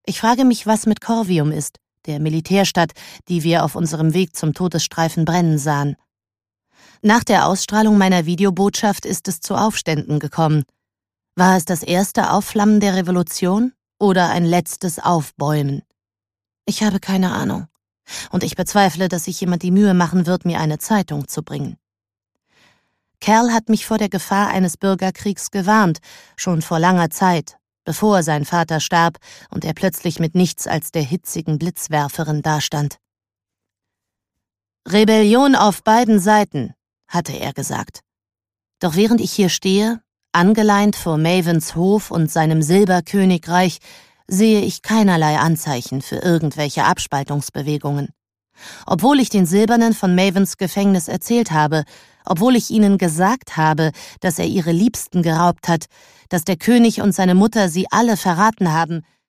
Ich frage mich, was mit Corvium ist, der Militärstadt, die wir auf unserem Weg zum Todesstreifen brennen sahen. Nach der Ausstrahlung meiner Videobotschaft ist es zu Aufständen gekommen. War es das erste Aufflammen der Revolution oder ein letztes Aufbäumen? Ich habe keine Ahnung. Und ich bezweifle, dass sich jemand die Mühe machen wird, mir eine Zeitung zu bringen. Cal hat mich vor der Gefahr eines Bürgerkriegs gewarnt, schon vor langer Zeit, bevor sein Vater starb und er plötzlich mit nichts als der hitzigen Blitzwerferin dastand. »Rebellion auf beiden Seiten«, hatte er gesagt. Doch während ich hier stehe, angeleint vor Mavens Hof und seinem Silberkönigreich, sehe ich keinerlei Anzeichen für irgendwelche Abspaltungsbewegungen. Obwohl ich den Silbernen von Mavens Gefängnis erzählt habe, obwohl ich ihnen gesagt habe, dass er ihre Liebsten geraubt hat, dass der König und seine Mutter sie alle verraten haben,